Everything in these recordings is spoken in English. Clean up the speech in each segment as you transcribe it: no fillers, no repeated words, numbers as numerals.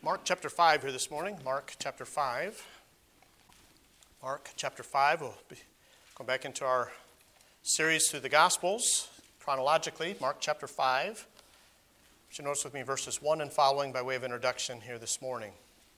Mark chapter 5 here this morning. Mark chapter 5. Mark chapter 5. We'll be going back into our series through the Gospels chronologically. Mark chapter 5. You should notice with me verses 1 and following by way of introduction here this morning.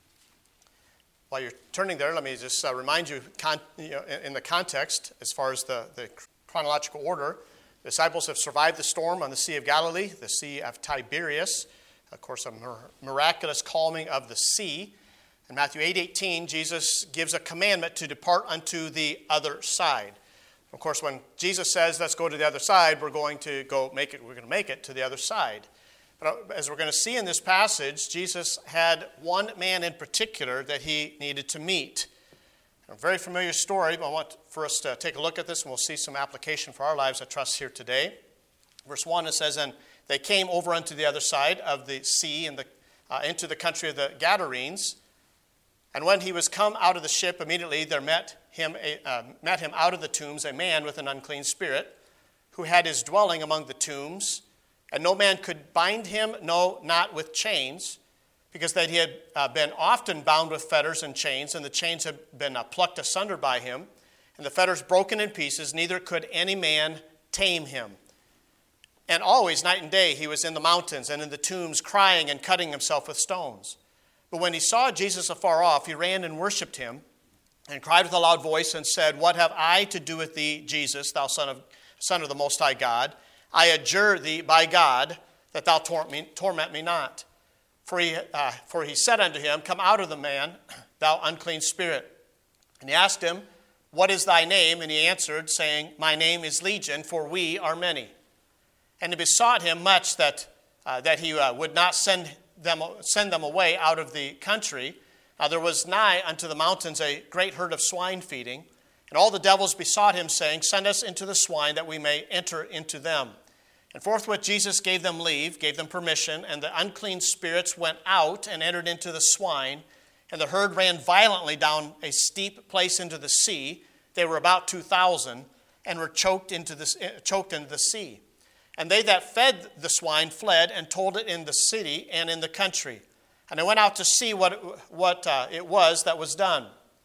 While you're turning there, let me just remind you, in the context, as far as the chronological order, the disciples have survived the storm on the Sea of Galilee, the Sea of Tiberias. Of course, a miraculous calming of the sea. In Matthew 8:18, Jesus gives a commandment to depart unto the other side. Of course, when Jesus says, let's go to the other side, we're going to make it to the other side. But as we're going to see in this passage, Jesus had one man in particular that he needed to meet. A very familiar story, but I want for us to take a look at this, and we'll see some application for our lives, I trust, here today. Verse 1, it says, and they came over unto the other side of the sea and into the country of the Gadarenes. And when he was come out of the ship, immediately there met him out of the tombs a man with an unclean spirit, who had his dwelling among the tombs. And no man could bind him, no, not with chains, because that he had been often bound with fetters and chains, and the chains had been plucked asunder by him, and the fetters broken in pieces, neither could any man tame him. And always, night and day, he was in the mountains and in the tombs, crying and cutting himself with stones. But when he saw Jesus afar off, he ran and worshipped him, and cried with a loud voice, and said, What have I to do with thee, Jesus, thou Son of the Most High God? I adjure thee by God, that thou torment me not. For he said unto him, Come out of the man, thou unclean spirit. And he asked him, What is thy name? And he answered, saying, My name is Legion, for we are many. And he besought him much that he would not send them away out of the country. Now there was nigh unto the mountains a great herd of swine feeding. And all the devils besought him, saying, Send us into the swine, that we may enter into them. And forthwith Jesus gave them leave, gave them permission, and the unclean spirits went out and entered into the swine. And the herd ran violently down a steep place into the sea. They were about 2,000, and were choked into the sea. And they that fed the swine fled and told it in the city and in the country. And they went out to see what it was that was done.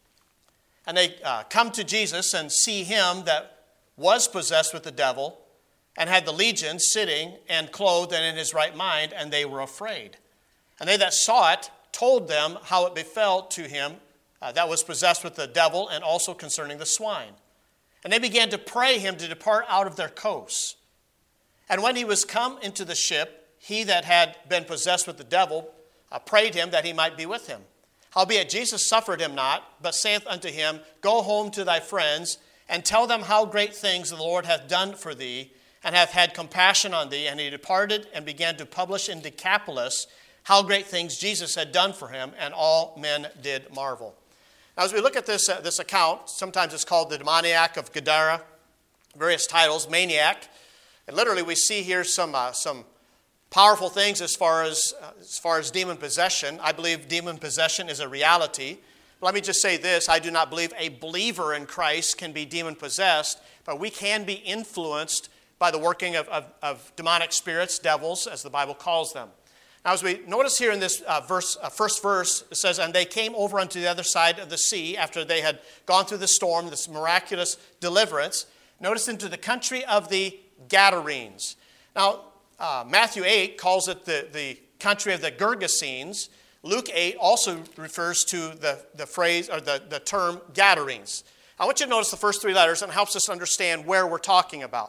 And they come to Jesus and see him that was possessed with the devil and had the legion sitting and clothed and in his right mind, and they were afraid. And they that saw it told them how it befell to him that was possessed with the devil, and also concerning the swine. And they began to pray him to depart out of their coasts. And when he was come into the ship, he that had been possessed with the devil prayed him that he might be with him. Howbeit Jesus suffered him not, but saith unto him, Go home to thy friends, and tell them how great things the Lord hath done for thee, and hath had compassion on thee. And he departed and began to publish in Decapolis how great things Jesus had done for him, and all men did marvel. Now, as we look at this account, sometimes it's called the demoniac of Gadara, various titles, maniac. And literally, we see here some powerful things as far as demon possession. I believe demon possession is a reality. Let me just say this. I do not believe a believer in Christ can be demon possessed, but we can be influenced by the working of demonic spirits, devils, as the Bible calls them. Now, as we notice here in this first verse, it says, And they came over unto the other side of the sea after they had gone through the storm, this miraculous deliverance. Notice into the country of the Gadarenes. Now, Matthew 8 calls it the country of the Gergesenes. Luke 8 also refers to the phrase or the term Gadarenes. I want you to notice the first three letters, and it helps us understand where we're talking about.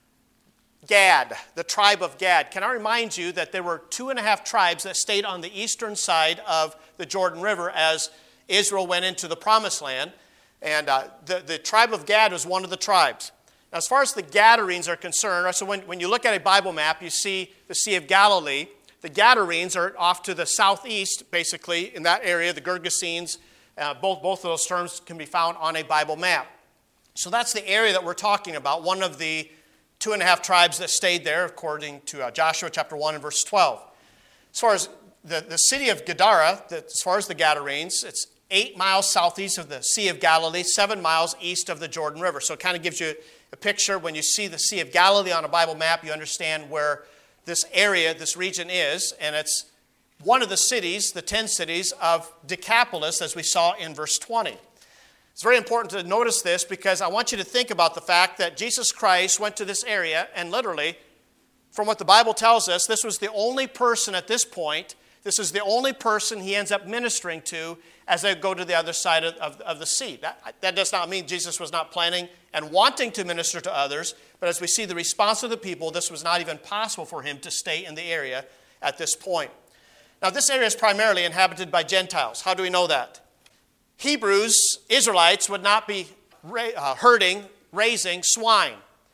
Gad, the tribe of Gad. Can I remind you that there were 2.5 tribes that stayed on the eastern side of the Jordan River as Israel went into the Promised Land, and the tribe of Gad was one of the tribes. Now, as far as the Gadarenes are concerned, so when you look at a Bible map, you see the Sea of Galilee. The Gadarenes are off to the southeast, basically, in that area, the Gergesenes. Both of those terms can be found on a Bible map. So that's the area that we're talking about, one of the 2.5 tribes that stayed there, according to Joshua chapter 1 and verse 12. As far as the city of Gadara, as far as the Gadarenes, it's 8 miles southeast of the Sea of Galilee, 7 miles east of the Jordan River. So it kind of gives you a picture. When you see the Sea of Galilee on a Bible map, you understand where this area, this region is, and it's one of the cities, the 10 cities of Decapolis, as we saw in verse 20. It's very important to notice this because I want you to think about the fact that Jesus Christ went to this area, and literally, from what the Bible tells us, this was the only person at this point, this is the only person he ends up ministering to as they go to the other side of the sea. That does not mean Jesus was not planning and wanting to minister to others, but as we see the response of the people, this was not even possible for him to stay in the area at this point. Now, this area is primarily inhabited by Gentiles. How do we know that? Hebrews, Israelites, would not be herding, raising swine.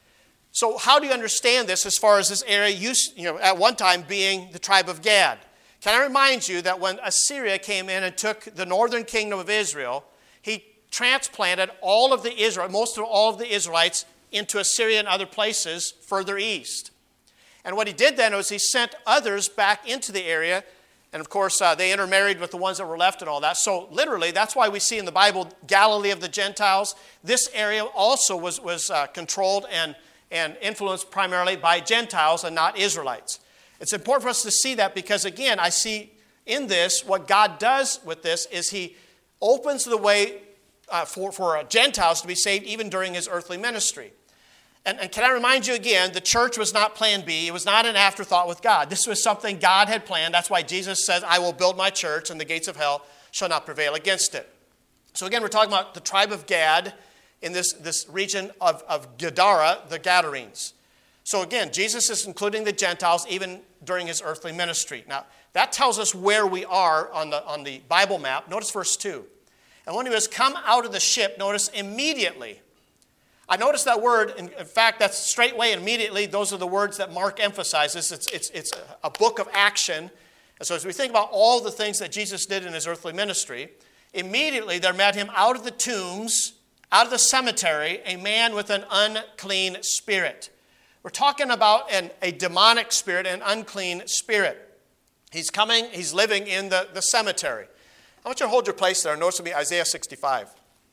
So how do you understand this as far as this area used, at one time being the tribe of Gad? Can I remind you that when Assyria came in and took the northern kingdom of Israel, he transplanted most of all of the Israelites into Assyria and other places further east. And what he did then was he sent others back into the area. And of course, they intermarried with the ones that were left and all that. So literally, that's why we see in the Bible Galilee of the Gentiles. This area also was controlled and influenced primarily by Gentiles and not Israelites. It's important for us to see that because, again, I see in this, what God does with this is he opens the way for Gentiles to be saved even during his earthly ministry. And can I remind you again, the church was not plan B. It was not an afterthought with God. This was something God had planned. That's why Jesus says, I will build my church and the gates of hell shall not prevail against it. So again, we're talking about the tribe of Gad in this region of Gadara, the Gadarenes. So again, Jesus is including the Gentiles even during his earthly ministry. Now, that tells us where we are on the Bible map. Notice verse 2. And when he was come out of the ship, notice immediately. I noticed that word, in fact, that's straightway and immediately. Those are the words that Mark emphasizes. It's a book of action. And so as we think about all the things that Jesus did in his earthly ministry, immediately there met him out of the tombs, out of the cemetery, a man with an unclean spirit. We're talking about a demonic spirit, an unclean spirit. He's living in the cemetery. I want you to hold your place there. Notice with me Isaiah 65.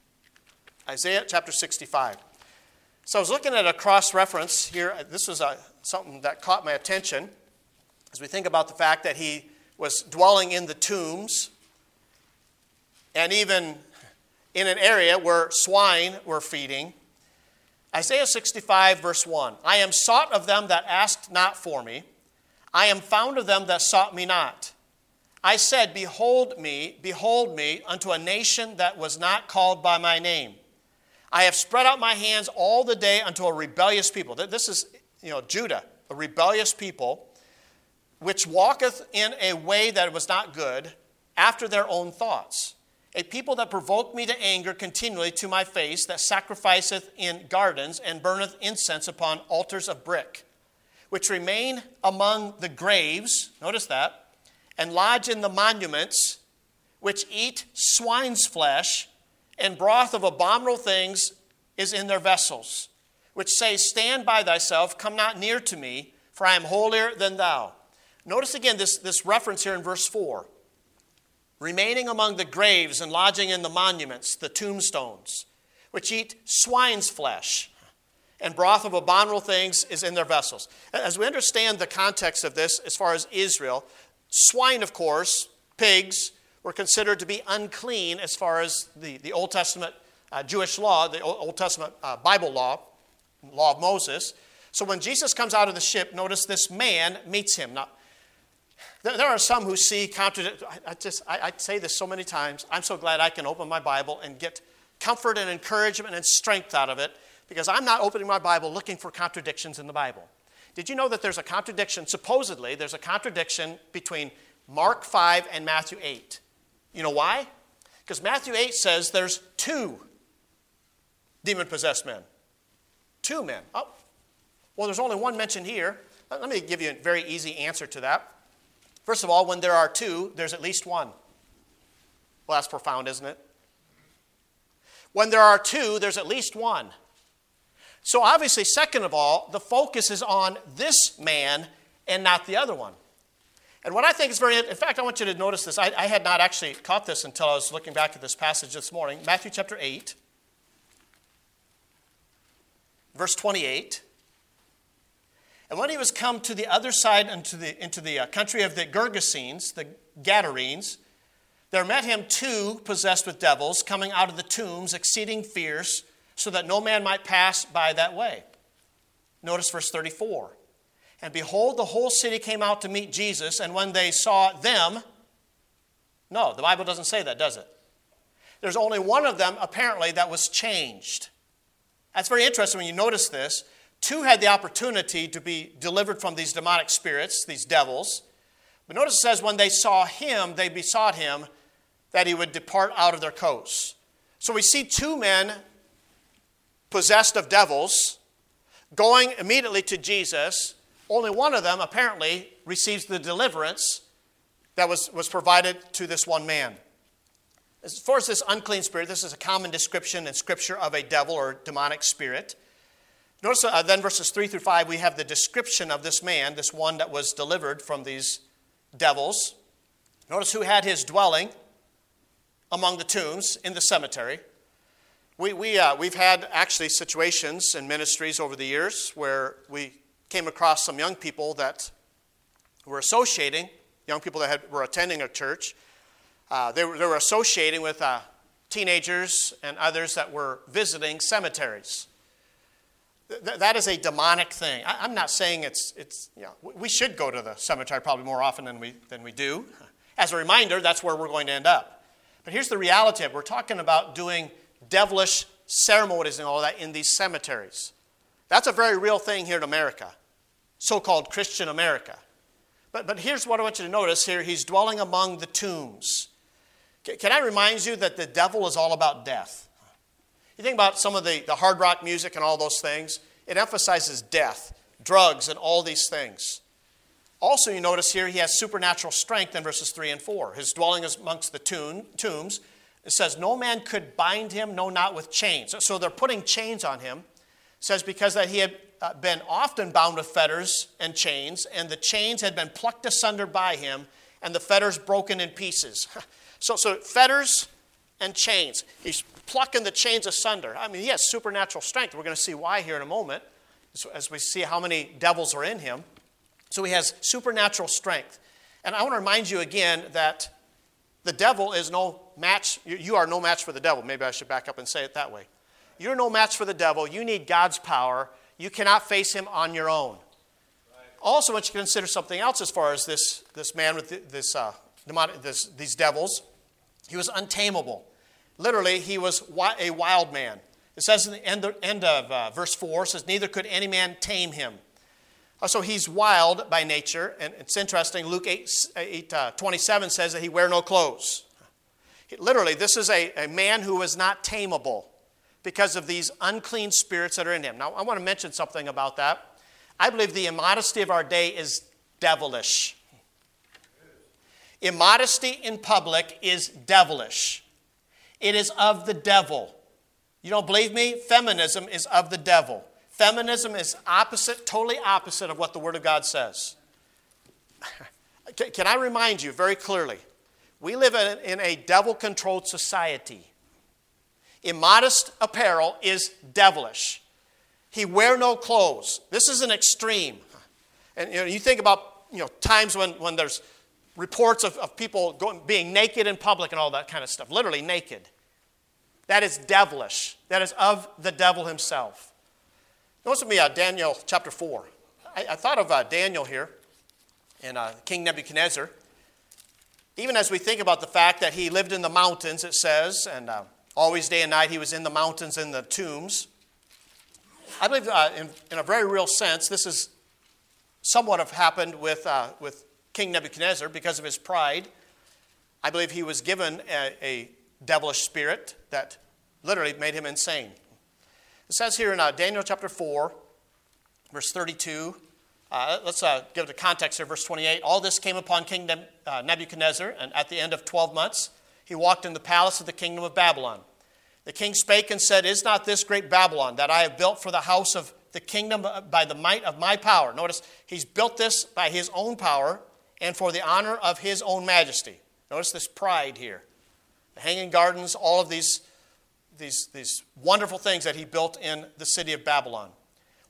Isaiah chapter 65. So I was looking at a cross-reference here. This is something that caught my attention as we think about the fact that he was dwelling in the tombs and even in an area where swine were feeding. Isaiah 65, verse 1. I am sought of them that asked not for me. I am found of them that sought me not. I said, behold me, unto a nation that was not called by my name. I have spread out my hands all the day unto a rebellious people. This is, Judah, a rebellious people, which walketh in a way that was not good, after their own thoughts. A people that provoke me to anger continually to my face, that sacrificeth in gardens, and burneth incense upon altars of brick, which remain among the graves, notice that, and lodge in the monuments, which eat swine's flesh, and broth of abominable things is in their vessels, which say, stand by thyself, come not near to me, for I am holier than thou. Notice again this reference here in verse 4. Remaining among the graves and lodging in the monuments, the tombstones, which eat swine's flesh, and broth of abominable things is in their vessels. As we understand the context of this as far as Israel, swine, of course, pigs, were considered to be unclean as far as the Old Testament Jewish law, the Old Testament Bible law of Moses. So when Jesus comes out of the ship, notice this man meets him. Now, there are some who see contradiction. I say this so many times. I'm so glad I can open my Bible and get comfort and encouragement and strength out of it because I'm not opening my Bible looking for contradictions in the Bible. Did you know that there's a contradiction, supposedly, there's a contradiction between Mark 5 and Matthew 8? You know why? Because Matthew 8 says there's 2 demon-possessed men. 2 men. Oh, well, there's only one mentioned here. Let me give you a very easy answer to that. First of all, when there are 2, there's at least 1. Well, that's profound, isn't it? When there are 2, there's at least 1. So obviously, second of all, the focus is on this man and not the other one. And what I think is in fact, I want you to notice this. I had not actually caught this until I was looking back at this passage this morning. Matthew chapter 8, verse 28. And when he was come to the other side into the country of the Gergesenes, the Gadarenes, there met him two possessed with devils, coming out of the tombs, exceeding fierce, so that no man might pass by that way. Notice verse 34. And behold, the whole city came out to meet Jesus, and when they saw them, no, the Bible doesn't say that, does it? There's only one of them, apparently, that was changed. That's very interesting when you notice this. Two had the opportunity to be delivered from these demonic spirits, these devils. But notice it says, when they saw him, they besought him that he would depart out of their coasts. So we see two men possessed of devils going immediately to Jesus. Only one of them apparently receives the deliverance that was provided to this one man. As far as this unclean spirit, this is a common description in Scripture of a devil or demonic spirit. Notice then verses 3 through 5, we have the description of this man, this one that was delivered from these devils. Notice who had his dwelling among the tombs in the cemetery. We've had actually situations in ministries over the years where we came across some young people that were associating, young people that were attending a church. They were associating with teenagers and others that were visiting cemeteries. That is a demonic thing. I'm not saying it's we should go to the cemetery probably more often than we do. As a reminder, that's where we're going to end up. But here's the reality of it. We're talking about doing devilish ceremonies and all that in these cemeteries. That's a very real thing here in America, so-called Christian America. But here's what I want you to notice here. He's dwelling among the tombs. Can I remind you that the devil is all about death? You think about some of the hard rock music and all those things. It emphasizes death, drugs, and all these things. Also, you notice here he has supernatural strength in verses 3 and 4. His dwelling is amongst the tombs. It says, no man could bind him, no, not with chains. So they're putting chains on him. It says because that he had been often bound with fetters and chains, and the chains had been plucked asunder by him, and the fetters broken in pieces. So fetters and chains. He's plucking the chains asunder. I mean, he has supernatural strength. We're going to see why here in a moment, as we see how many devils are in him. So he has supernatural strength. And I want to remind you again that the devil is no match. You are no match for the devil. Maybe I should back up and say it that way. You're no match for the devil. You need God's power. You cannot face him on your own. Also, I want you to consider something else as far as this man with these devils. He was untamable. Literally, he was a wild man. It says in the end of verse 4, it says, neither could any man tame him. So he's wild by nature. And it's interesting, Luke 8:27 says that he wear no clothes. Literally, this is a man who is not tameable because of these unclean spirits that are in him. Now, I want to mention something about that. I believe the immodesty of our day is devilish. Immodesty in public is devilish. It is of the devil. You don't believe me? Feminism is of the devil. Feminism is opposite, totally opposite of what the Word of God says. Can I remind you very clearly? We live in a devil-controlled society. Immodest apparel is devilish. He wear no clothes. This is an extreme. And you think about times when there's reports of people being naked in public and all that kind of stuff. Literally naked. That is devilish. That is of the devil himself. Notice with me Daniel chapter 4. I thought of Daniel here and King Nebuchadnezzar. Even as we think about the fact that he lived in the mountains, it says, and always day and night he was in the mountains, in the tombs. I believe in a very real sense, this is somewhat have happened with King Nebuchadnezzar because of his pride. I believe he was given a devilish spirit that literally made him insane. It says here in Daniel chapter 4, verse 32, let's give it a context here, verse 28. All this came upon King Nebuchadnezzar, and at the end of 12 months, he walked in the palace of the kingdom of Babylon. The king spake and said, is not this great Babylon that I have built for the house of the kingdom by the might of my power? Notice, he's built this by his own power and for the honor of his own majesty. Notice this pride here. The hanging gardens, all of these wonderful things that he built in the city of Babylon.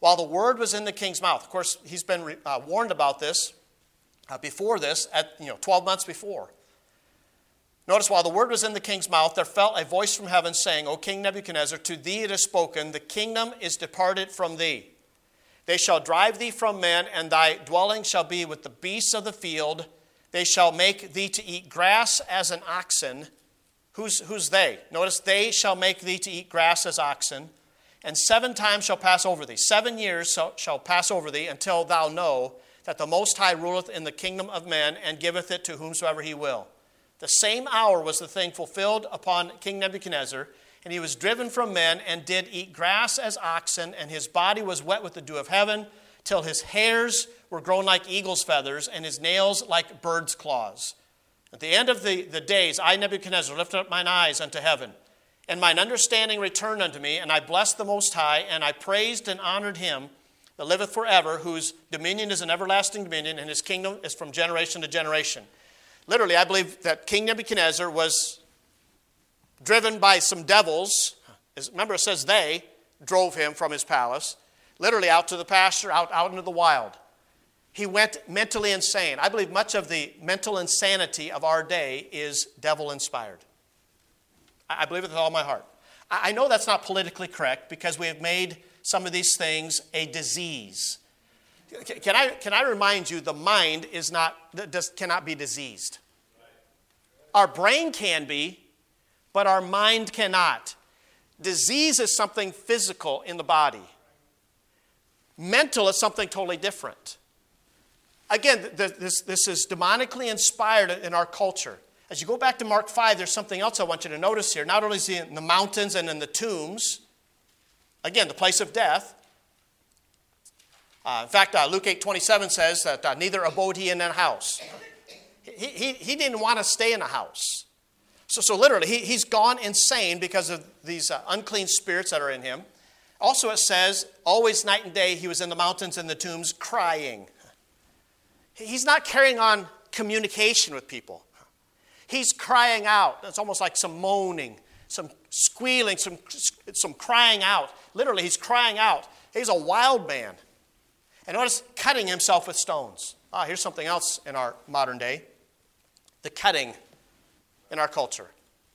while the word was in the king's mouth. Of course, he's been warned about this before this, 12 months before. Notice, while the word was in the king's mouth, there fell a voice from heaven saying, O King Nebuchadnezzar, to thee it is spoken, the kingdom is departed from thee. They shall drive thee from men, and thy dwelling shall be with the beasts of the field. They shall make thee to eat grass as an oxen. Who's they? Notice, they shall make thee to eat grass as oxen. And 7 times shall pass over thee. 7 years shall pass over thee until thou know that the Most High ruleth in the kingdom of men and giveth it to whomsoever he will. The same hour was the thing fulfilled upon King Nebuchadnezzar, and he was driven from men and did eat grass as oxen, and his body was wet with the dew of heaven, till his hairs were grown like eagle's feathers, and his nails like bird's claws. At the end of the days, I, Nebuchadnezzar, lifted up mine eyes unto heaven, and mine understanding returned unto me, and I blessed the Most High, and I praised and honored him that liveth forever, whose dominion is an everlasting dominion, and his kingdom is from generation to generation. Literally, I believe that King Nebuchadnezzar was driven by some devils. Remember, it says they drove him from his palace, literally out to the pasture, out into the wild. He went mentally insane. I believe much of the mental insanity of our day is devil-inspired. I believe it with all my heart. I know that's not politically correct because we have made some of these things a disease. Can I remind you, the mind cannot be diseased. Our brain can be, but our mind cannot. Disease is something physical in the body. Mental is something totally different. Again, this is demonically inspired in our culture. As you go back to Mark 5, there's something else I want you to notice here. Not only is he in the mountains and in the tombs, again, the place of death. In fact, Luke 8:27 says that neither abode he in a house. He didn't want to stay in a house. So literally, he's gone insane because of these unclean spirits that are in him. Also, it says, always night and day, he was in the mountains and the tombs crying. He's not carrying on communication with people. He's crying out. It's almost like some moaning, some squealing, some crying out. Literally, he's crying out. He's a wild man. And notice, cutting himself with stones. Here's something else in our modern day. The cutting in our culture.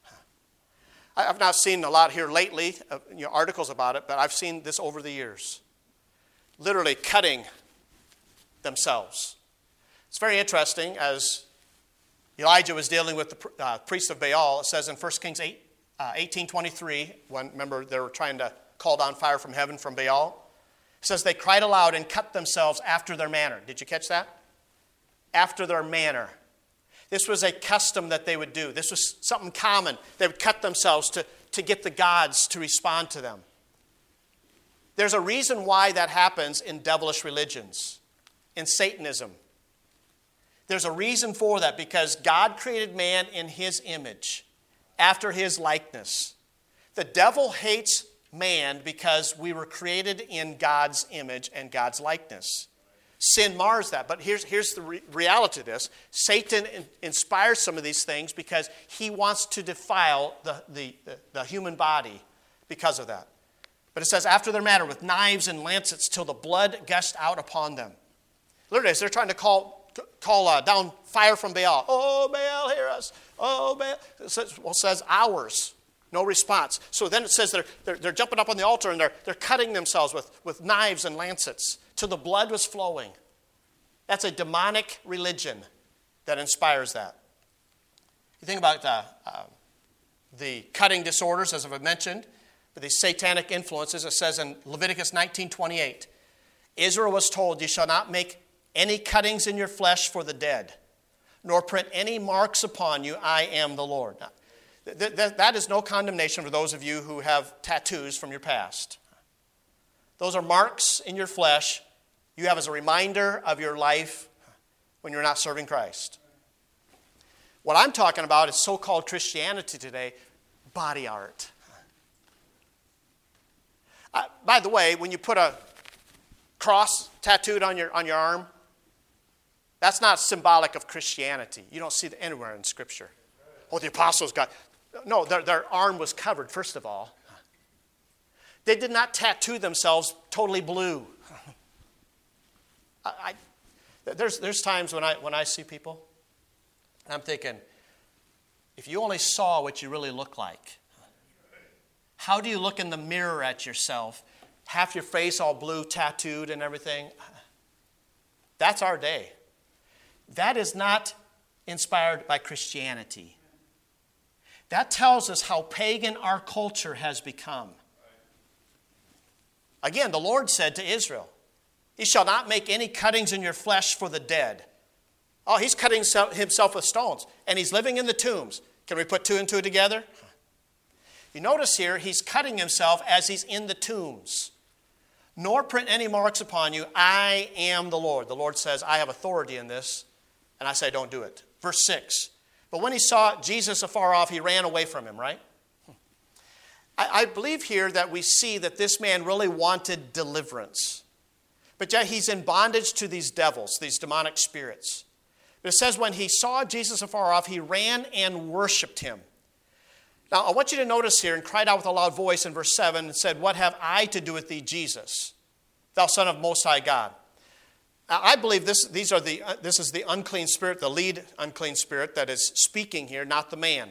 I've not seen a lot here lately, articles about it, but I've seen this over the years. Literally cutting themselves. It's very interesting, as Elijah was dealing with the priest of Baal. It says in 1 Kings 18:23, when, remember, they were trying to call down fire from heaven from Baal. It says they cried aloud and cut themselves after their manner. Did you catch that? After their manner. This was a custom that they would do. This was something common. They would cut themselves to get the gods to respond to them. There's a reason why that happens in devilish religions, in Satanism. There's a reason for that, because God created man in his image, after his likeness. The devil hates man because we were created in God's image and God's likeness. Sin mars that. But here's the reality of this. Satan inspires some of these things because he wants to defile the human body because of that. But it says, after their manner, with knives and lancets, till the blood gushed out upon them. Literally, as they're trying to call down fire from Baal. Oh, Baal, hear us. Oh, Baal. It says hours. No response. So then it says they're jumping up on the altar and they're cutting themselves with knives and lancets till the blood was flowing. That's a demonic religion that inspires that. You think about the cutting disorders, as I've mentioned, but these satanic influences. It says in Leviticus 19:28, Israel was told, you shall not make any cuttings in your flesh for the dead, nor print any marks upon you. I am the Lord. Now, that is no condemnation for those of you who have tattoos from your past. Those are marks in your flesh you have as a reminder of your life when you're not serving Christ. What I'm talking about is so-called Christianity today, body art. By the way, when you put a cross tattooed on your arm, that's not symbolic of Christianity. You don't see it anywhere in Scripture. Oh, the apostles got... No, their arm was covered, first of all. They did not tattoo themselves totally blue. There's times when I see people, and I'm thinking, if you only saw what you really look like, how do you look in the mirror at yourself? Half your face all blue, tattooed and everything. That's our day. That is not inspired by Christianity. That tells us how pagan our culture has become. Again, the Lord said to Israel, "He shall not make any cuttings in your flesh for the dead." Oh, he's cutting himself with stones, and he's living in the tombs. Can we put two and two together? You notice here, he's cutting himself as he's in the tombs. "Nor print any marks upon you. I am the Lord." The Lord says, "I have authority in this," and I say, don't do it. Verse 6. But when he saw Jesus afar off, he ran away from him, right? I believe here that we see that this man really wanted deliverance. But yet he's in bondage to these devils, these demonic spirits. But it says when he saw Jesus afar off, he ran and worshiped him. Now, I want you to notice here, and cried out with a loud voice in verse 7, and said, "What have I to do with thee, Jesus, thou Son of Most High God?" Now, I believe this is the unclean spirit, the lead unclean spirit that is speaking here, not the man.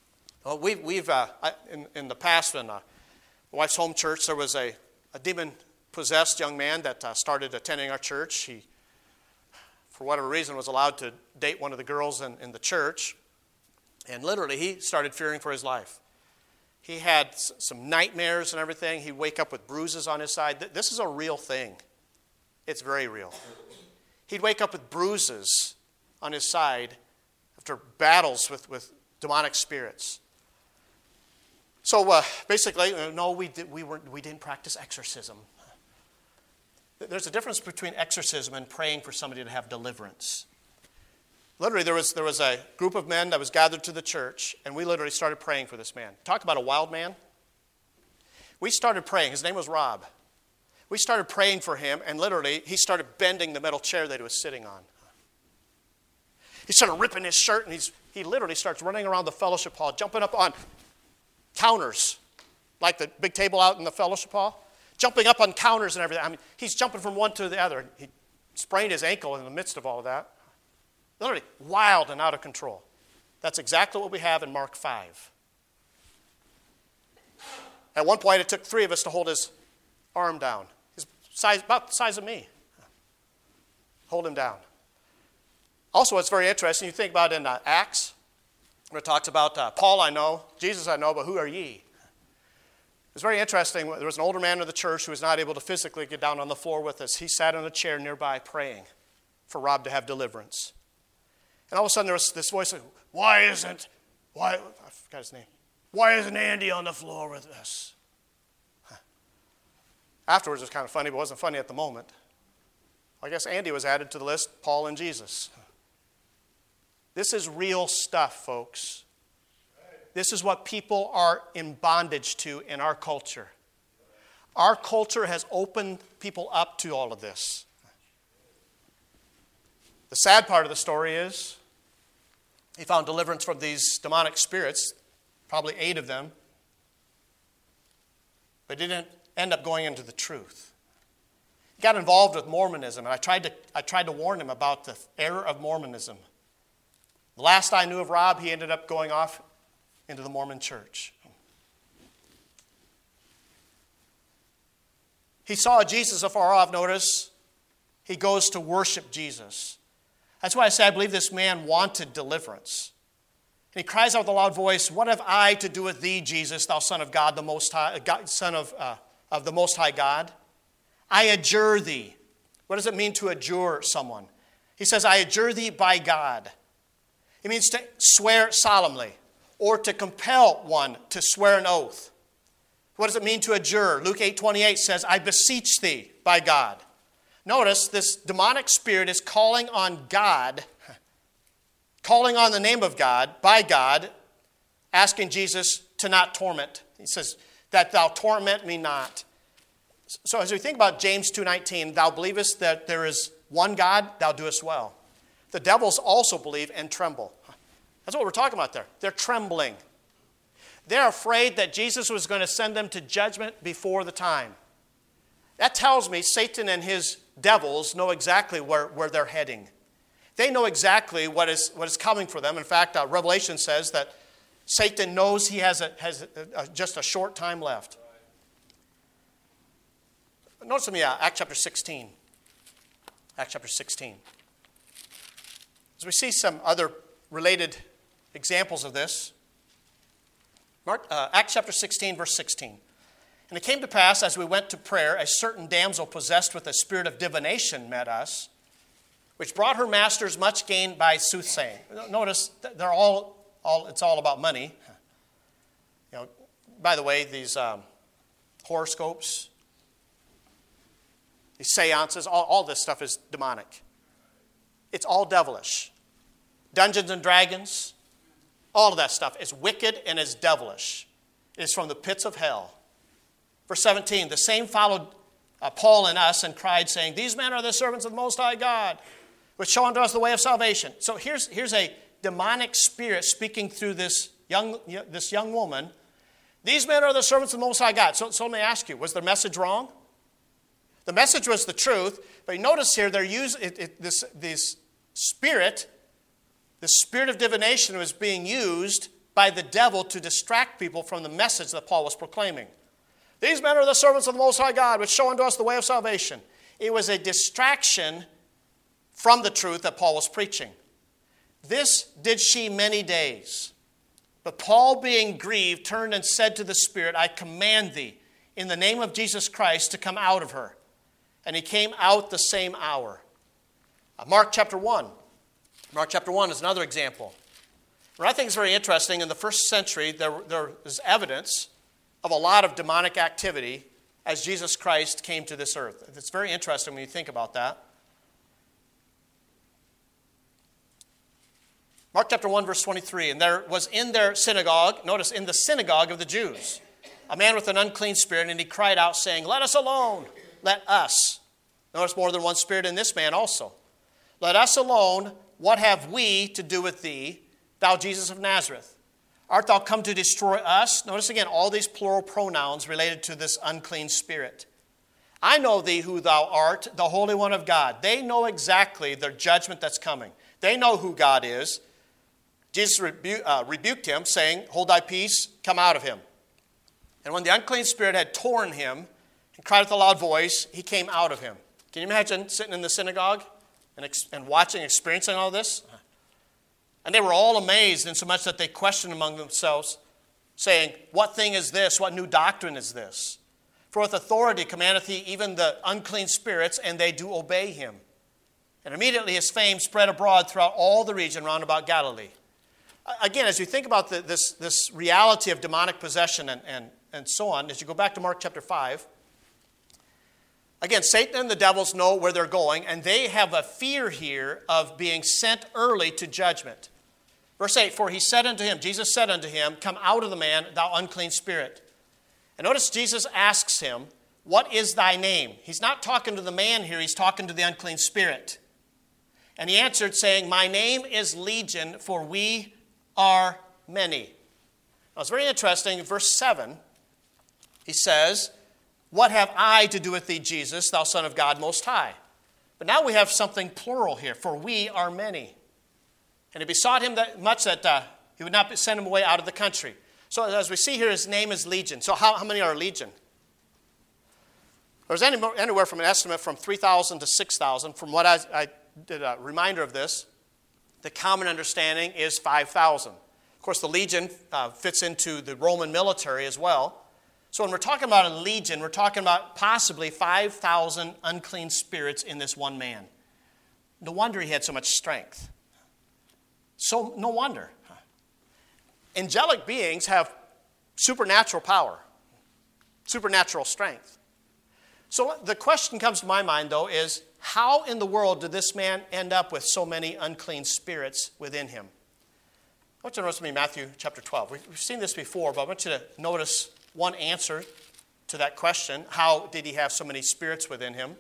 In the past, in my wife's home church, there was a demon-possessed young man that started attending our church. He, for whatever reason, was allowed to date one of the girls in the church. And literally, he started fearing for his life. He had some nightmares and everything. He'd wake up with bruises on his side. This is a real thing. It's very real. He'd wake up with bruises on his side after battles with demonic spirits. So basically, no, we didn't practice exorcism. There's a difference between exorcism and praying for somebody to have deliverance. Literally, there was a group of men that was gathered to the church, and we literally started praying for this man. Talk about a wild man. We started praying. His name was Rob. We started praying for him, and literally, he started bending the metal chair that he was sitting on. He started ripping his shirt, and he literally starts running around the fellowship hall, jumping up on counters, like the big table out in the fellowship hall, jumping up on counters and everything. I mean, he's jumping from one to the other. He sprained his ankle in the midst of all of that. Literally wild and out of control. That's exactly what we have in Mark 5. At one point, it took 3 of us to hold his arm down. His size, about the size of me. Hold him down. Also, what's very interesting, you think about in Acts, where it talks about Paul I know, Jesus I know, but who are ye? It's very interesting. There was an older man in the church who was not able to physically get down on the floor with us. He sat in a chair nearby praying for Rob to have deliverance. And all of a sudden there was this voice like, I forgot his name. Why isn't Andy on the floor with us? Afterwards it was kind of funny, but it wasn't funny at the moment. I guess Andy was added to the list, Paul and Jesus. This is real stuff, folks. This is what people are in bondage to in our culture. Our culture has opened people up to all of this. The sad part of the story is he found deliverance from these demonic spirits, probably 8 of them, but didn't end up going into the truth. He got involved with Mormonism, and I tried to warn him about the error of Mormonism. The last I knew of Rob, he ended up going off into the Mormon church. He saw Jesus afar off, notice. He goes to worship Jesus. That's why I say I believe this man wanted deliverance. And he cries out with a loud voice, "What have I to do with thee, Jesus, thou Son of God, the Most High, Son of the Most High God? I adjure thee." What does it mean to adjure someone? He says, "I adjure thee by God." It means to swear solemnly or to compel one to swear an oath. What does it mean to adjure? Luke 8:28 says, "I beseech thee by God." Notice this demonic spirit is calling on God, calling on the name of God, by God, asking Jesus to not torment. He says, "That thou torment me not." So as we think about James 2:19, "Thou believest that there is one God, thou doest well." The devils also believe and tremble. That's what we're talking about there. They're trembling. They're afraid that Jesus was going to send them to judgment before the time. That tells me Satan and his devils know exactly where they're heading. They know exactly what is coming for them. In fact, Revelation says that Satan knows he has just a short time left. Notice with me Acts chapter 16. Acts chapter 16. As we see some other related examples of this, Acts chapter 16, verse 16. And it came to pass, as we went to prayer, a certain damsel possessed with a spirit of divination met us, which brought her masters much gain by soothsaying. Notice, they're it's all about money. By the way, these horoscopes, these seances, all this stuff is demonic. It's all devilish. Dungeons and Dragons, all of that stuff is wicked and is devilish. It is from the pits of hell. Verse 17, the same followed Paul and us and cried, saying, these men are the servants of the Most High God, which show unto us the way of salvation. So here's a demonic spirit speaking through this young woman. These men are the servants of the Most High God. So let me ask you, was their message wrong? The message was the truth, but you notice here they're using this spirit, the spirit of divination was being used by the devil to distract people from the message that Paul was proclaiming. These men are the servants of the Most High God, which show unto us the way of salvation. It was a distraction from the truth that Paul was preaching. This did she many days. But Paul, being grieved, turned and said to the spirit, I command thee, in the name of Jesus Christ, to come out of her. And he came out the same hour. Mark chapter 1. Mark chapter 1 is another example. What I think is very interesting, in the first century, there is evidence of a lot of demonic activity as Jesus Christ came to this earth. It's very interesting when you think about that. Mark chapter 1, verse 23, and there was in their synagogue, notice, in the synagogue of the Jews, a man with an unclean spirit, and he cried out, saying, let us alone, let us. Notice more than one spirit in this man also. Let us alone, what have we to do with thee, thou Jesus of Nazareth? Art thou come to destroy us? Notice again all these plural pronouns related to this unclean spirit. I know thee who thou art, the Holy One of God. They know exactly the judgment that's coming. They know who God is. Jesus rebuked him, saying, hold thy peace, come out of him. And when the unclean spirit had torn him and cried with a loud voice, he came out of him. Can you imagine sitting in the synagogue and watching, experiencing all this? And they were all amazed, insomuch that they questioned among themselves, saying, what thing is this? What new doctrine is this? For with authority commandeth he even the unclean spirits, and they do obey him. And immediately his fame spread abroad throughout all the region round about Galilee. Again, as you think about this reality of demonic possession and so on, as you go back to Mark chapter 5, again, Satan and the devils know where they're going, and they have a fear here of being sent early to judgment. Verse 8, for he said unto him, Jesus said unto him, come out of the man, thou unclean spirit. And notice Jesus asks him, what is thy name? He's not talking to the man here, he's talking to the unclean spirit. And he answered, saying, my name is Legion, for we are many. Now it's very interesting, in verse 7, he says, what have I to do with thee, Jesus, thou Son of God Most High? But now we have something plural here, for we are many. And he besought him that much that he would not send him away out of the country. So as we see here, his name is Legion. So how many are Legion? There's anywhere from an estimate from 3,000 to 6,000. From what I did a reminder of this, the common understanding is 5,000. Of course, the Legion fits into the Roman military as well. So when we're talking about a legion, we're talking about possibly 5,000 unclean spirits in this one man. No wonder he had so much strength. So no wonder. Angelic beings have supernatural power, supernatural strength. So the question comes to my mind, though, is how in the world did this man end up with so many unclean spirits within him? I want you to notice with me Matthew chapter 12. We've seen this before, but I want you to notice one answer to that question. How did he have so many spirits within him?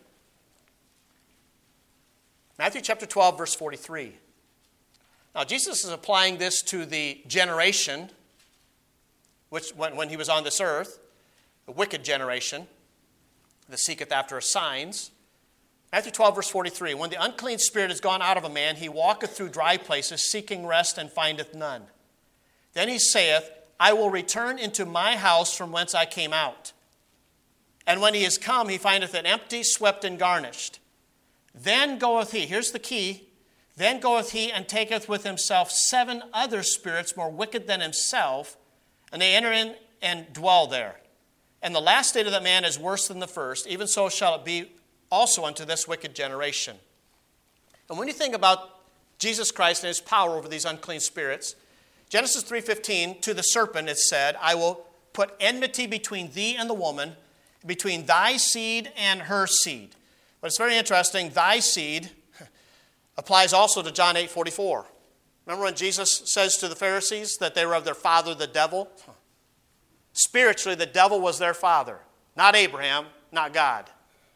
Matthew chapter 12, verse 43. Now, Jesus is applying this to the generation which when he was on this earth, a wicked generation. that seeketh after signs. Matthew 12, verse 43, when the unclean spirit is gone out of a man, he walketh through dry places, seeking rest, and findeth none. Then he saith, I will return into my house from whence I came out. And when he is come, he findeth it empty, swept, and garnished. Then goeth he, here's the key, then goeth he and taketh with himself 7 other spirits more wicked than himself, and they enter in and dwell there. And the last state of that man is worse than the first, even so shall it be also unto this wicked generation. And when you think about Jesus Christ and his power over these unclean spirits, Genesis 3:15, to the serpent it said, I will put enmity between thee and the woman, between thy seed and her seed. But it's very interesting, thy seed applies also to John 8:44. Remember when Jesus says to the Pharisees that they were of their father, the devil? Spiritually, the devil was their father, not Abraham, not God.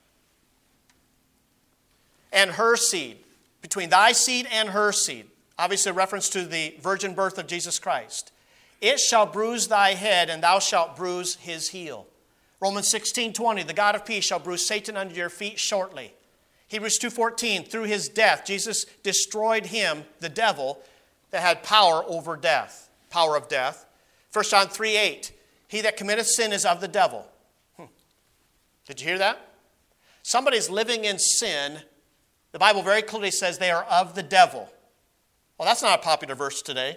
And her seed, between thy seed and her seed, obviously a reference to the virgin birth of Jesus Christ. It shall bruise thy head, and thou shalt bruise his heel. Romans 16:20, the God of peace shall bruise Satan under your feet shortly. Hebrews 2:14, through his death, Jesus destroyed him, the devil, that had power over death, power of death. 1 John 3:8, he that committeth sin is of the devil. Did you hear that? Somebody's living in sin. The Bible very clearly says they are of the devil. Well, that's not a popular verse today.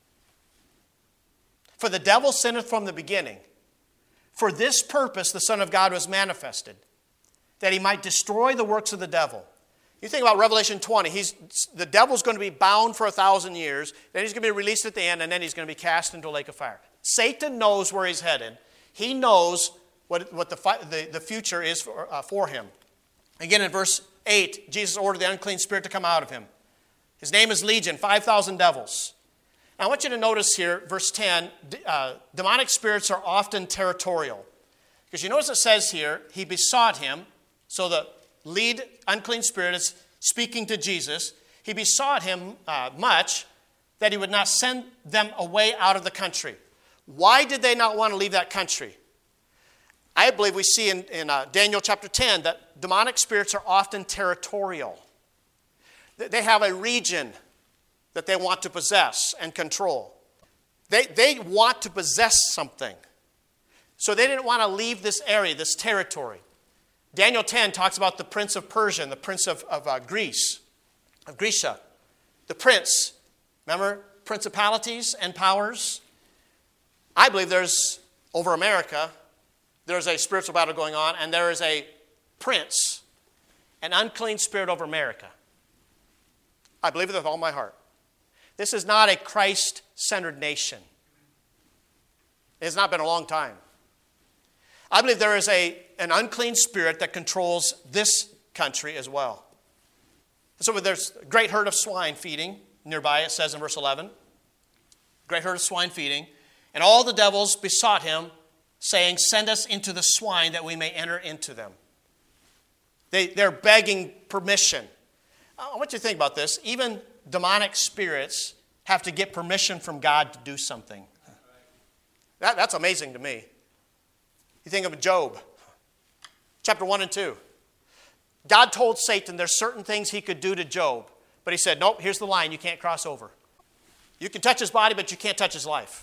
For the devil sinneth from the beginning. For this purpose the Son of God was manifested, that he might destroy the works of the devil. You think about Revelation 20. The devil's going to be bound for 1,000 years. Then he's going to be released at the end, and then he's going to be cast into a lake of fire. Satan knows where he's headed. He knows what the future is for him. Again, in verse 8, Jesus ordered the unclean spirit to come out of him. His name is Legion, 5,000 devils. Now, I want you to notice here, verse 10, demonic spirits are often territorial. Because you notice it says here, he besought him, so the lead unclean spirit is speaking to Jesus. He besought him much that he would not send them away out of the country. Why did they not want to leave that country? I believe we see in Daniel chapter 10 that demonic spirits are often territorial. They have a region that they want to possess and control. They want to possess something. So they didn't want to leave this area, this territory. Daniel 10 talks about the prince of Persia and the prince of Greece, of Grecia. The prince, remember, principalities and powers. I believe there's, over America, there's a spiritual battle going on, and there is a prince, an unclean spirit over America. I believe it with all my heart. This is not a Christ-centered nation. It has not been a long time. I believe there is an unclean spirit that controls this country as well. So there's a great herd of swine feeding nearby, it says in verse 11. Great herd of swine feeding. And all the devils besought him, saying, send us into the swine that we may enter into them. They're begging permission. I want you to think about this. Even demonic spirits have to get permission from God to do something. That's amazing to me. You think of Job, chapter 1 and 2. God told Satan there's certain things he could do to Job. But he said, nope, here's the line, you can't cross over. You can touch his body, but you can't touch his life.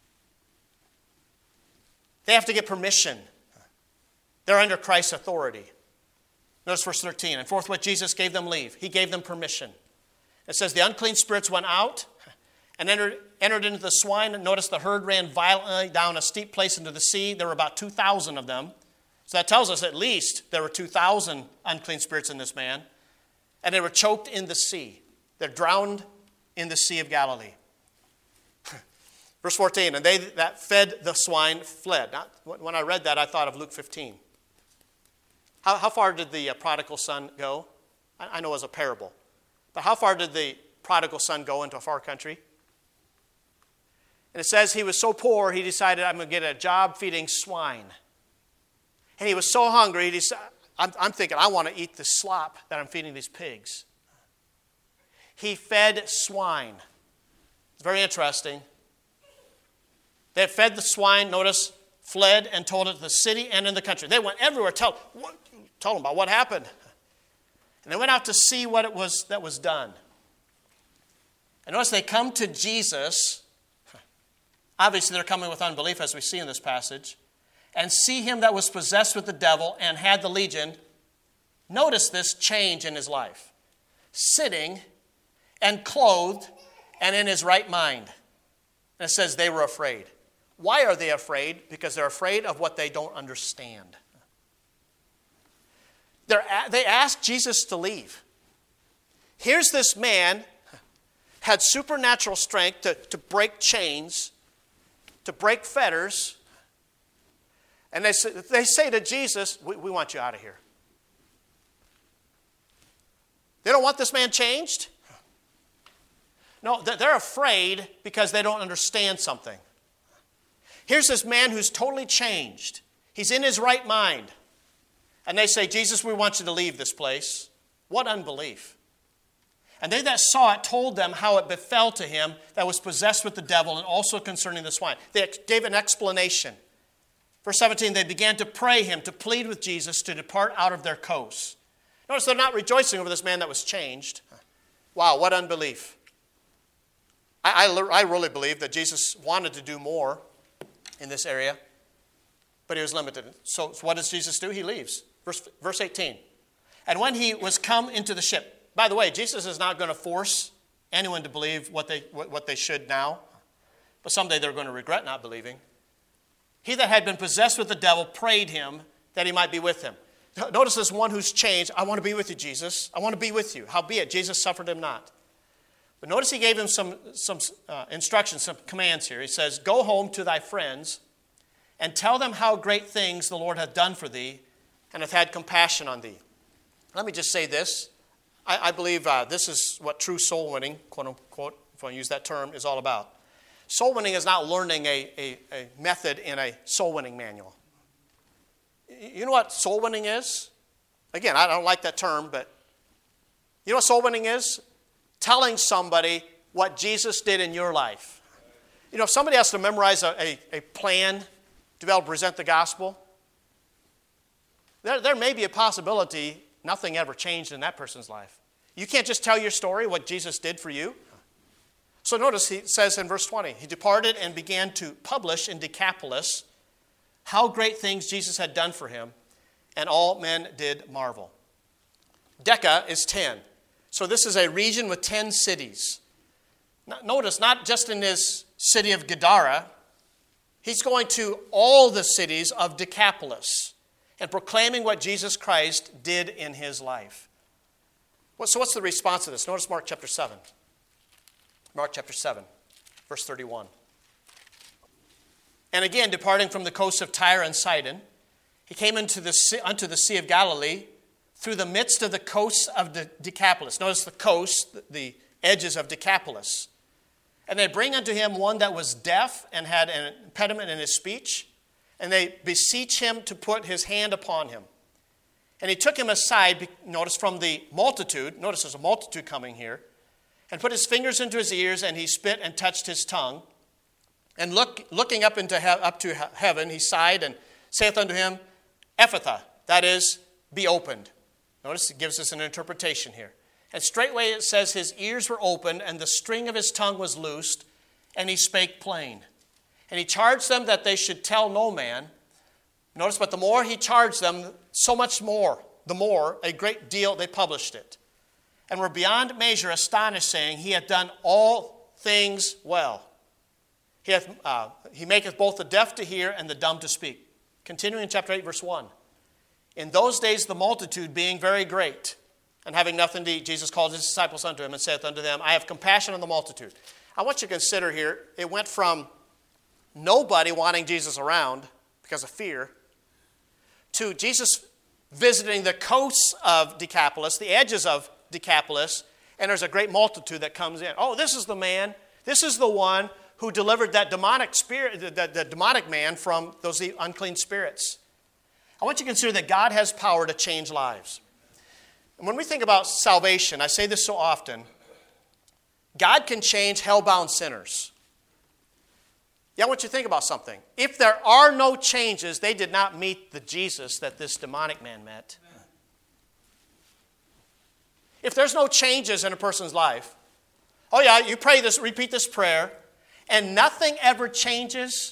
They have to get permission. They're under Christ's authority. Notice verse 13. And forthwith Jesus gave them leave. He gave them permission. It says the unclean spirits went out and entered into the swine. And notice the herd ran violently down a steep place into the sea. There were about 2,000 of them. So that tells us at least there were 2,000 unclean spirits in this man. And they were choked in the sea. They're drowned in the Sea of Galilee. Verse 14, and they that fed the swine fled. Now, when I read that, I thought of Luke 15. How far did the prodigal son go? I know it was a parable. But how far did the prodigal son go into a far country? And it says he was so poor, he decided, I'm going to get a job feeding swine. And he was so hungry, I'm thinking, I want to eat the slop that I'm feeding these pigs. He fed swine. It's very interesting. They had fed the swine, notice, fled and told it to the city and in the country. They went everywhere, told them about what happened. And they went out to see what it was that was done. And notice they come to Jesus. Obviously, they're coming with unbelief, as we see in this passage. And see him that was possessed with the devil and had the legion. Notice this change in his life. Sitting and clothed and in his right mind. And it says they were afraid. Why are they afraid? Because they're afraid of what they don't understand. They ask Jesus to leave. Here's this man, had supernatural strength to break chains, to break fetters. And they say to Jesus, we want you out of here. They don't want this man changed? No, they're afraid because they don't understand something. Here's this man who's totally changed. He's in his right mind. And they say, Jesus, we want you to leave this place. What unbelief. And they that saw it told them how it befell to him that was possessed with the devil, and also concerning the swine. They gave an explanation. Verse 17, they began to pray him, to plead with Jesus to depart out of their coasts. Notice they're not rejoicing over this man that was changed. Wow, what unbelief. I really believe that Jesus wanted to do more in this area, but he was limited. So what does Jesus do? He leaves. Verse 18. And when he was come into the ship. By the way, Jesus is not going to force anyone to believe what they should now, but someday they're going to regret not believing. He that had been possessed with the devil prayed him that he might be with him. Notice this one who's changed. I want to be with you, Jesus. I want to be with you. Howbeit, Jesus suffered him not. But notice he gave him some instructions, some commands here. He says, go home to thy friends and tell them how great things the Lord hath done for thee and hath had compassion on thee. Let me just say this. I believe this is what true soul winning, quote unquote, if I use that term, is all about. Soul winning is not learning a method in a soul winning manual. You know what soul winning is? Again, I don't like that term, but you know what soul winning is? Telling somebody what Jesus did in your life. You know, if somebody has to memorize a plan to be able to present the gospel, there may be a possibility nothing ever changed in that person's life. You can't just tell your story, what Jesus did for you. So notice he says in verse 20, he departed and began to publish in Decapolis how great things Jesus had done for him, and all men did marvel. Deca is 10. So this is a region with 10 cities. Notice, not just in his city of Gadara, he's going to all the cities of Decapolis and proclaiming what Jesus Christ did in his life. So what's the response to this? Notice Mark chapter 7. Mark chapter 7, verse 31. And again, departing from the coast of Tyre and Sidon, he came unto the Sea of Galilee, through the midst of the coasts of Decapolis. Notice the coast, the edges of Decapolis. And they bring unto him one that was deaf and had an impediment in his speech. And they beseech him to put his hand upon him. And he took him aside, notice, from the multitude. Notice there's a multitude coming here. And put his fingers into his ears, and he spit and touched his tongue. And looking up to heaven, he sighed and saith unto him, Ephphatha, that is, be opened. Notice it gives us an interpretation here. And straightway it says his ears were opened, and the string of his tongue was loosed, and he spake plain. And he charged them that they should tell no man. Notice, but the more he charged them, so much more, the more, a great deal, they published it. And were beyond measure astonished, saying, he hath done all things well. He maketh both the deaf to hear and the dumb to speak. Continuing in chapter 8, verse 1. In those days the multitude being very great, and having nothing to eat, Jesus called his disciples unto him, and saith unto them, I have compassion on the multitude. I want you to consider here, it went from nobody wanting Jesus around because of fear, to Jesus visiting the coasts of Decapolis, the edges of Decapolis, and there's a great multitude that comes in. Oh, this is the man, this is the one who delivered that demonic spirit, the demonic man from those unclean spirits. I want you to consider that God has power to change lives. And when we think about salvation, I say this so often, God can change hell-bound sinners. Yeah, I want you to think about something. If there are no changes, they did not meet the Jesus that this demonic man met. If there's no changes in a person's life, oh yeah, you pray this, repeat this prayer, and nothing ever changes,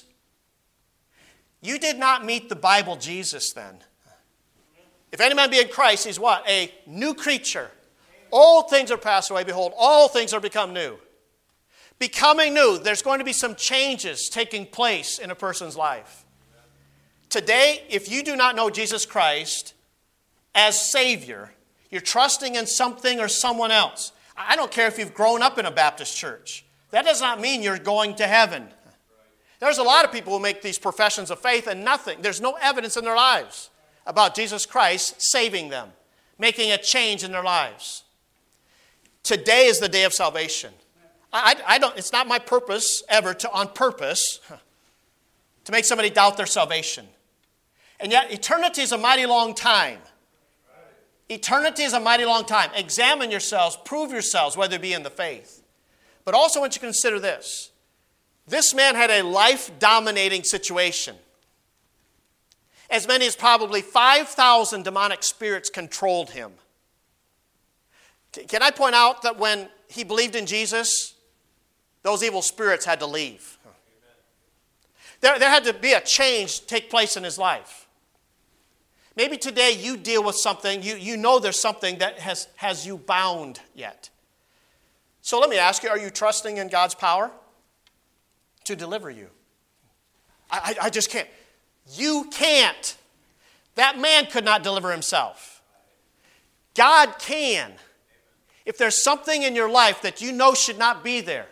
you did not meet the Bible Jesus then. If any man be in Christ, he's what? A new creature. Old things are passed away. Behold, all things are become new. Becoming new, there's going to be some changes taking place in a person's life. Today, if you do not know Jesus Christ as Savior, you're trusting in something or someone else. I don't care if you've grown up in a Baptist church. That does not mean you're going to heaven. There's a lot of people who make these professions of faith and nothing. There's no evidence in their lives about Jesus Christ saving them, making a change in their lives. Today is the day of salvation. It's not my purpose ever on purpose to make somebody doubt their salvation. And yet eternity is a mighty long time. Eternity is a mighty long time. Examine yourselves, prove yourselves, whether it be in the faith. But also I want you to consider this. This man had a life-dominating situation. As many as probably 5,000 demonic spirits controlled him. Can I point out that when he believed in Jesus, those evil spirits had to leave? There had to be a change take place in his life. Maybe today you deal with something, you know there's something that has you bound yet. So let me ask you, are you trusting in God's power to deliver you? I just can't. You can't. That man could not deliver himself. God can. If there's something in your life that you know should not be there,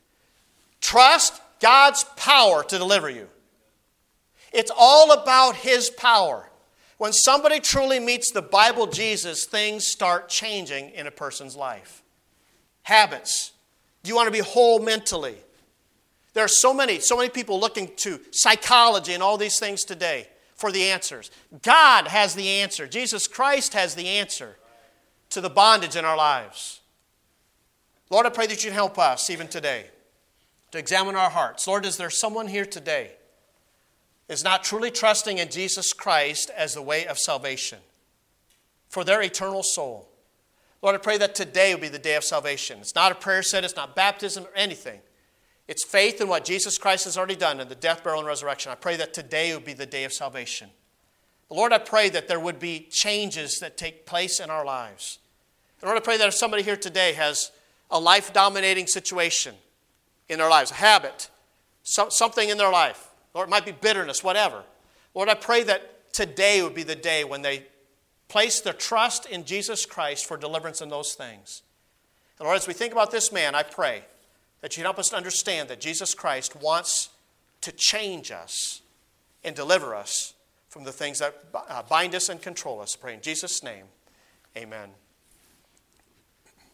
trust God's power to deliver you. It's all about His power. When somebody truly meets the Bible Jesus, things start changing in a person's life. Habits. Do you want to be whole mentally? There are so many people looking to psychology and all these things today for the answers. God has the answer. Jesus Christ has the answer to the bondage in our lives. Lord, I pray that you'd help us even today to examine our hearts. Lord, is there someone here today is not truly trusting in Jesus Christ as the way of salvation for their eternal soul? Lord, I pray that today will be the day of salvation. It's not a prayer set, it's not baptism or anything. It's faith in what Jesus Christ has already done in the death, burial, and resurrection. I pray that today will be the day of salvation. But Lord, I pray that there would be changes that take place in our lives. And Lord, I pray that if somebody here today has a life-dominating situation in their lives, a habit, something in their life, or it might be bitterness, whatever. Lord, I pray that today would be the day when they place their trust in Jesus Christ for deliverance in those things. And Lord, as we think about this man, I pray that you'd help us to understand that Jesus Christ wants to change us and deliver us from the things that bind us and control us. I pray in Jesus' name, amen.